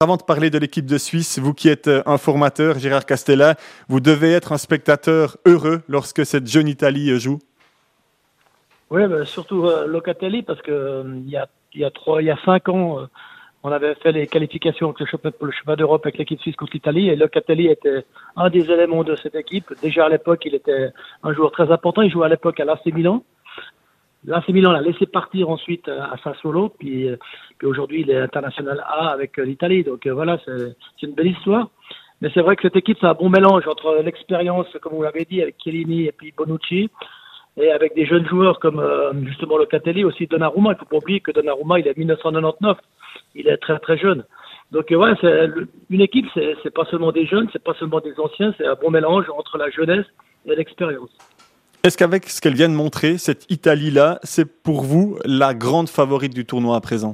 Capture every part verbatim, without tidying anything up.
Avant de parler de l'équipe de Suisse, vous qui êtes un formateur, Gérard Castella, vous devez être un spectateur heureux lorsque cette jeune Italie joue. Oui, ben surtout euh, Locatelli, parce que euh, il y a il y a trois, il y a cinq ans, euh, on avait fait les qualifications avec le championnat, pour le championnat d'Europe avec l'équipe suisse contre l'Italie, et Locatelli était un des éléments de cette équipe. Déjà à l'époque, il était un joueur très important. Il jouait à l'époque à l'A C Milan. L'A C Milan l'a laissé partir ensuite à Sassuolo, puis, puis aujourd'hui il est international A avec l'Italie. Donc euh, voilà, c'est, c'est une belle histoire. Mais c'est vrai que cette équipe, c'est un bon mélange entre l'expérience, comme vous l'avez dit, avec Chiellini et puis Bonucci, et avec des jeunes joueurs comme euh, justement Locatelli, aussi Donnarumma. Il ne faut pas oublier que Donnarumma, il est mille neuf cent quatre-vingt-dix-neuf. Il est très très jeune. Donc euh, ouais, c'est, une équipe, c'est, c'est pas seulement des jeunes, c'est pas seulement des anciens, c'est un bon mélange entre la jeunesse et l'expérience. Est-ce qu'avec ce qu'elle vient de montrer, cette Italie-là, c'est pour vous la grande favorite du tournoi à présent?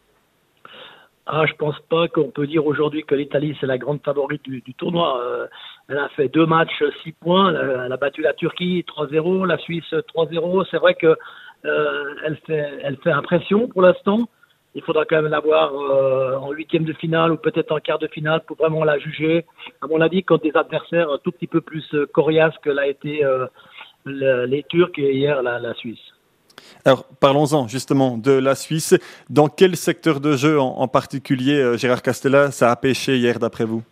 Ah, je pense pas qu'on peut dire aujourd'hui que l'Italie c'est la grande favorite du, du tournoi. Euh, elle a fait deux matchs, six points. Elle a, elle a battu la Turquie trois zéro, la Suisse trois zéro. C'est vrai que euh, elle fait, elle fait impression pour l'instant. Il faudra quand même l'avoir euh, en huitième de finale ou peut-être en quart de finale pour vraiment la juger. À mon avis, contre des adversaires un tout petit peu plus euh, coriaces que l'a été euh, le, les Turcs et hier la, la Suisse. Alors, parlons-en justement de la Suisse. Dans quel secteur de jeu en, en particulier, euh, Gérard Castella, ça a pêché hier d'après vous?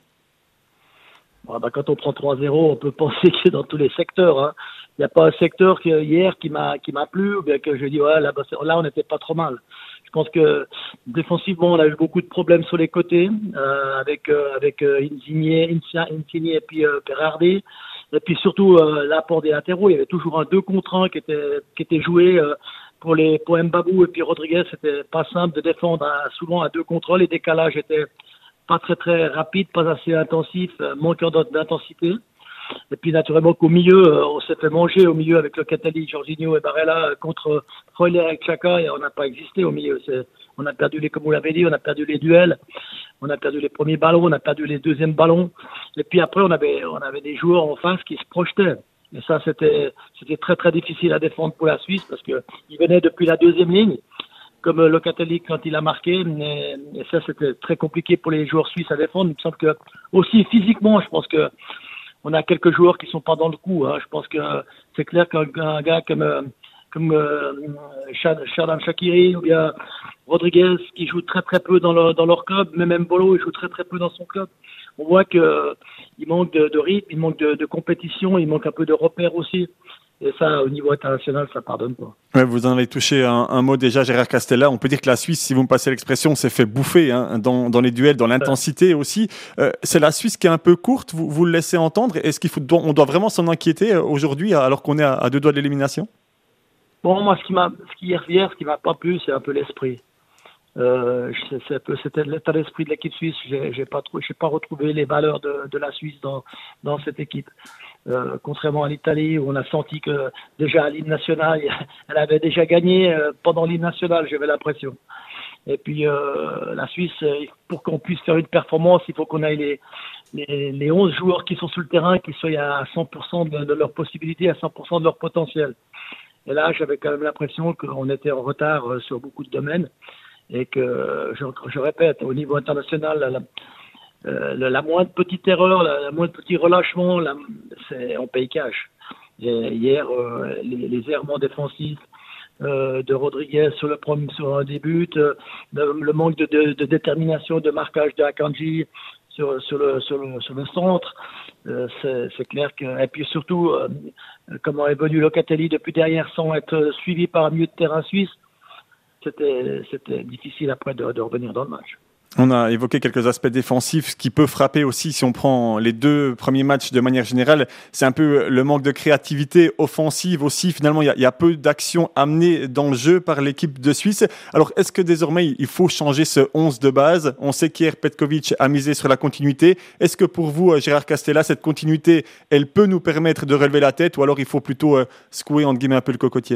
Bon, ben, quand on prend trois zéro, on peut penser que c'est dans tous les secteurs. Hein. Il n'y a pas un secteur qui, hier qui m'a, qui m'a plu ou bien que je dis ouais, là, là on n'était pas trop mal. Je pense que défensivement, on a eu beaucoup de problèmes sur les côtés euh, avec, euh, avec euh, Insigne, Insigne et puis euh, Berardi. Et puis surtout euh, l'apport des latéraux, il y avait toujours un deux contre un qui était qui était joué euh, pour les pour Mbabou et puis Rodriguez. C'était pas simple de défendre à, souvent à deux contre un. Les décalages étaient pas très très rapides, pas assez intensifs, euh, manquant d'intensité. Et puis naturellement qu'au milieu, euh, on s'est fait manger au milieu avec Locatelli, Jorginho et Barella euh, contre Freuler et Xhaka, et on n'a pas existé au milieu. C'est, on a perdu les, comme vous l'avez dit, on a perdu les duels. On a perdu les premiers ballons, on a perdu les deuxièmes ballons. Et puis après, on avait, on avait des joueurs en face qui se projetaient. Et ça, c'était, c'était très, très difficile à défendre pour la Suisse parce que ils venaient depuis la deuxième ligne, comme Locatelli quand il a marqué. Et, et ça, c'était très compliqué pour les joueurs suisses à défendre. Il me semble que, aussi physiquement, je pense que on a quelques joueurs qui sont pas dans le coup. Hein. Je pense que c'est clair qu'un un gars comme, comme euh, Xherdan Shaqiri ou bien Rodriguez qui joue très très peu dans leur, dans leur club, mais même Bolo il joue très très peu dans son club. On voit que il manque de, de rythme, il manque de, de compétition, il manque un peu de repères aussi. Et ça, au niveau international, ça pardonne pas. Ouais, vous en avez touché un, un mot déjà, Gérard Castella. On peut dire que la Suisse, si vous me passez l'expression, s'est fait bouffer hein, dans, dans les duels, dans l'intensité aussi. Euh, c'est la Suisse qui est un peu courte, vous, vous le laissez entendre. Est-ce qu'il faut, on doit vraiment s'en inquiéter aujourd'hui alors qu'on est à, à deux doigts de l'élimination? Bon, moi, ce qui m'a, ce qui hier, ce qui m'a pas plu, c'est un peu l'esprit. Euh, c'est un peu, c'était l'état d'esprit de l'équipe suisse. J'ai, j'ai pas trouvé, j'ai pas retrouvé les valeurs de, de la Suisse dans, dans cette équipe. Euh, contrairement à l'Italie où on a senti que déjà à l'hymne national, elle avait déjà gagné euh, pendant l'hymne national, j'avais l'impression. Et puis euh, la Suisse, pour qu'on puisse faire une performance, il faut qu'on ait les, les, les onze joueurs qui sont sur le terrain, qui soient à cent pour cent de, de leur possibilité, à cent pour cent de leur potentiel. Et là, j'avais quand même l'impression qu'on était en retard sur beaucoup de domaines et que, je, je répète, au niveau international, la, Euh, la, la moindre petite erreur, la, la moindre petit relâchement, la, c'est, on paye cash. Et hier, euh, les, les errements défensifs euh, de Rodriguez sur le premier, sur un début, euh, le, le manque de, de, de détermination, de marquage de Akanji sur, sur, le, sur, le, sur le centre, euh, c'est, c'est clair que. Et puis surtout, euh, comment est venu Locatelli depuis derrière sans être suivi par un milieu de terrain suisse, c'était, c'était difficile après de, de revenir dans le match. On a évoqué quelques aspects défensifs, ce qui peut frapper aussi si on prend les deux premiers matchs de manière générale. C'est un peu le manque de créativité offensive aussi. Finalement, il y a, il y a peu d'actions amenées dans le jeu par l'équipe de Suisse. Alors, est-ce que désormais, il faut changer ce onze de base? On sait qu'hier, Petkovic a misé sur la continuité. Est-ce que pour vous, Gérard Castella, cette continuité, elle peut nous permettre de relever la tête ou alors il faut plutôt euh, secouer, entre guillemets, un peu le cocotier?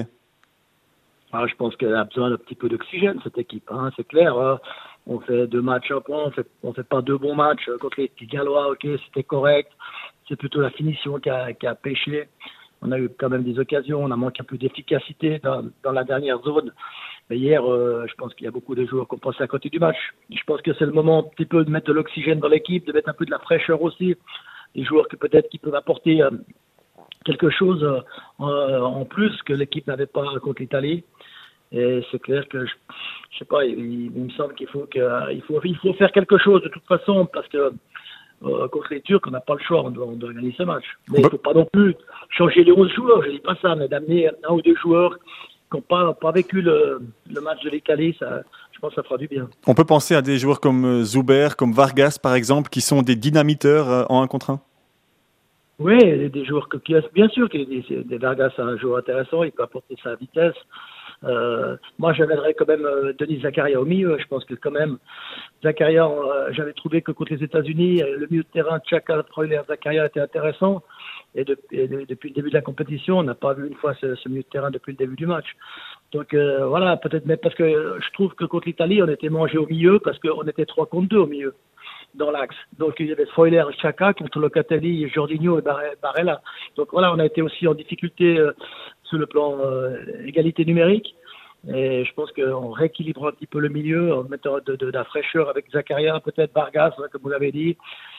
Ah, je pense qu'elle a besoin d'un petit peu d'oxygène, cette équipe. Hein, c'est clair. Hein. On fait deux matchs à point, on fait, on fait pas deux bons matchs contre les petits Gallois, ok, c'était correct. C'est plutôt la finition qui a, qui a pêché. On a eu quand même des occasions, on a manqué un peu d'efficacité dans, dans la dernière zone. Mais hier, euh, je pense qu'il y a beaucoup de joueurs qui ont passé à côté du match. Je pense que c'est le moment un petit peu de mettre de l'oxygène dans l'équipe, de mettre un peu de la fraîcheur aussi. Des joueurs que peut-être qui peuvent apporter euh, quelque chose euh, en plus que l'équipe n'avait pas contre l'Italie. Et c'est clair que, je, je sais pas, il, il me semble qu'il faut, que, il faut, il faut faire quelque chose de toute façon, parce que euh, contre les Turcs, on n'a pas le choix, on doit, on doit gagner ce match. Mais il ne faut pas non plus changer les onze joueurs, je ne dis pas ça, mais d'amener un ou deux joueurs qui n'ont pas, pas vécu le, le match de l'Italie, ça, je pense que ça fera du bien. On peut penser à des joueurs comme Zuber, comme Vargas par exemple, qui sont des dynamiteurs en un contre un. Oui, des joueurs que, bien sûr que des, des Vargas, c'est un joueur intéressant, il peut apporter sa vitesse. Euh, moi, j'amènerais quand même euh, Denis Zakaria au milieu. Je pense que quand même, Zakaria, euh, j'avais trouvé que contre les États-Unis, le milieu de terrain, Xhaka, Freuler, Zakaria était intéressant. Et, de, et de, depuis le début de la compétition, on n'a pas vu une fois ce, ce milieu de terrain depuis le début du match. Donc euh, voilà, peut-être, mais parce que je trouve que contre l'Italie, on était mangé au milieu parce qu'on était trois contre deux au milieu, dans l'axe. Donc il y avait Freuler, Xhaka contre Locatelli, Jorginho et Barella. Donc voilà, on a été aussi en difficulté euh, sur le plan euh, égalité numérique. Et je pense qu'on rééquilibre un petit peu le milieu en mettant de, de, de la fraîcheur avec Zakaria, peut-être Vargas, comme vous l'avez dit,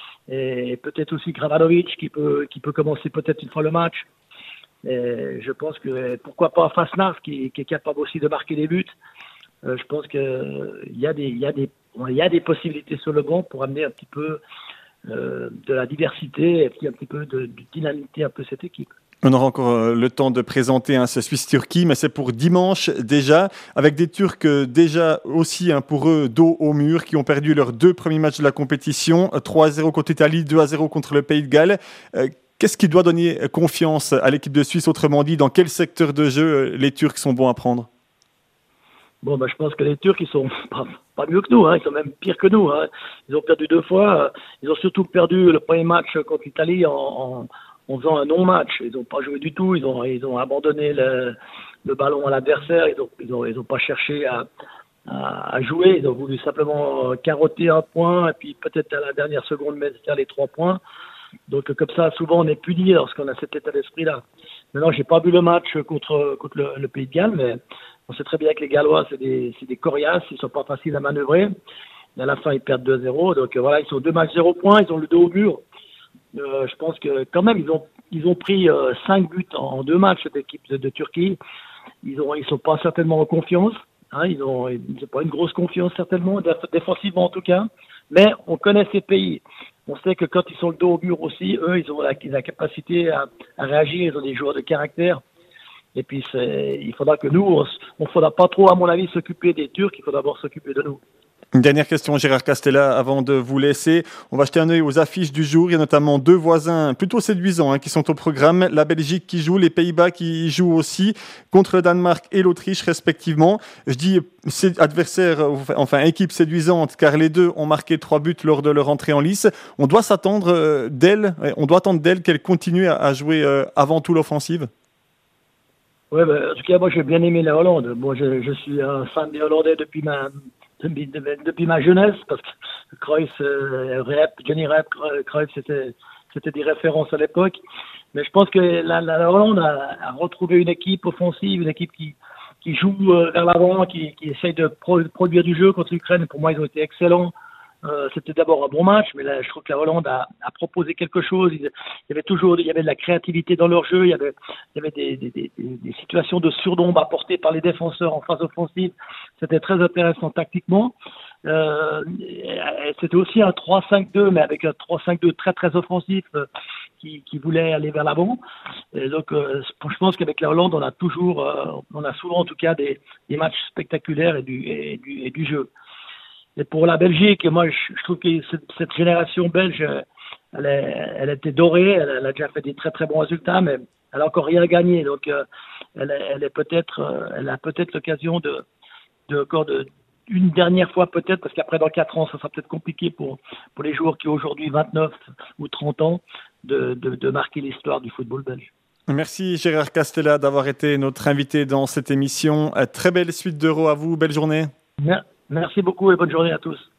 et peut-être aussi Kramanovic qui peut, qui peut commencer peut-être une fois le match. Et je pense que pourquoi pas Fasnav qui, qui est capable aussi de marquer des buts. Euh, je pense qu'il euh, y a des, il y a des, il y a des possibilités sur le banc pour amener un petit peu euh, de la diversité et puis un petit peu de, de dynamité un peu cette équipe. On aura encore le temps de présenter hein, ce Suisse-Turquie, mais c'est pour dimanche déjà, avec des Turcs déjà aussi hein, pour eux dos au mur, qui ont perdu leurs deux premiers matchs de la compétition, trois à zéro contre l'Italie, deux à zéro contre le Pays de Galles. Euh, qu'est-ce qui doit donner confiance à l'équipe de Suisse? Autrement dit, dans quel secteur de jeu les Turcs sont bons à prendre? Bon, ben, je pense que les Turcs, ils sont pas, pas mieux que nous, hein. Ils sont même pires que nous. Hein. Ils ont perdu deux fois. Ils ont surtout perdu le premier match contre l'Italie en... en en faisant un non-match. Ils n'ont pas joué du tout, ils ont, ils ont abandonné le, le ballon à l'adversaire, ils n'ont ils ont, ils ont pas cherché à, à, à jouer, ils ont voulu simplement carotter un point et puis peut-être à la dernière seconde mettre les trois points. Donc comme ça, souvent on est puni lorsqu'on a cet état d'esprit-là. Maintenant, j'ai pas vu le match contre, contre le, le Pays de Galles, mais on sait très bien que les Gallois, c'est des, c'est des coriaces, ils sont pas faciles à manœuvrer. Et à la fin, ils perdent deux à zéro, donc voilà, ils sont deux matchs zéro points, ils ont le dos au mur. Euh, je pense que quand même ils ont ils ont pris euh, cinq buts en, en deux matchs cette équipe de, de Turquie. Ils ont ils sont pas certainement en confiance. Hein, ils ont ils ont pas une grosse confiance certainement défensivement en tout cas. Mais on connaît ces pays. On sait que quand ils sont le dos au mur aussi, eux ils ont la, la capacité à, à réagir. Ils ont des joueurs de caractère. Et puis c'est, il faudra que nous on, on faudra pas trop à mon avis s'occuper des Turcs. Il faut d'abord s'occuper de nous. Une dernière question, Gérard Castella, avant de vous laisser. On va jeter un œil aux affiches du jour. Il y a notamment deux voisins plutôt séduisants hein, qui sont au programme. La Belgique qui joue, les Pays-Bas qui jouent aussi contre le Danemark et l'Autriche respectivement. Je dis adversaire, enfin équipe séduisante, car les deux ont marqué trois buts lors de leur entrée en lice. On doit s'attendre d'elle, on doit attendre d'elle qu'elle continue à jouer avant tout l'offensive. Oui, ben, en tout cas, moi j'ai bien aimé la Hollande. Moi, je, je suis un fan des Hollandais depuis ma Depuis, depuis ma jeunesse, parce que Cruyff, euh, Rep, Johnny Rep, Cruyff, c'était, c'était des références à l'époque. Mais je pense que la, la, la Hollande a, a retrouvé une équipe offensive, une équipe qui, qui joue euh, vers l'avant, qui, qui essaye de pro, produire du jeu contre l'Ukraine. Pour moi, ils ont été excellents. Euh, c'était d'abord un bon match, mais là, je trouve que la Hollande a, a proposé quelque chose. Il y avait toujours, il y avait de la créativité dans leur jeu. Il y avait, il y avait des, des, des, des situations de surnombre apportées par les défenseurs en phase offensive. C'était très intéressant tactiquement. Euh, c'était aussi un trois cinq deux, mais avec un trois cinq deux très très offensif euh, qui, qui voulait aller vers l'avant. Et donc, euh, je pense qu'avec la Hollande, on a toujours, euh, on a souvent en tout cas des, des matchs spectaculaires et du, et du, et du jeu. Et pour la Belgique, moi, je, je trouve que cette, cette génération belge, elle, est, elle était dorée, elle, elle a déjà fait des très très bons résultats, mais elle a encore rien gagné. Donc, euh, elle, elle est peut-être, euh, elle a peut-être l'occasion de, de encore de une dernière fois peut-être, parce qu'après dans quatre ans, ça sera peut-être compliqué pour pour les joueurs qui ont aujourd'hui vingt-neuf ou trente ans de, de, de marquer l'histoire du football belge. Merci Gérard Castella d'avoir été notre invité dans cette émission. Très belle suite d'Euro à vous, belle journée. Merci beaucoup et bonne journée à tous.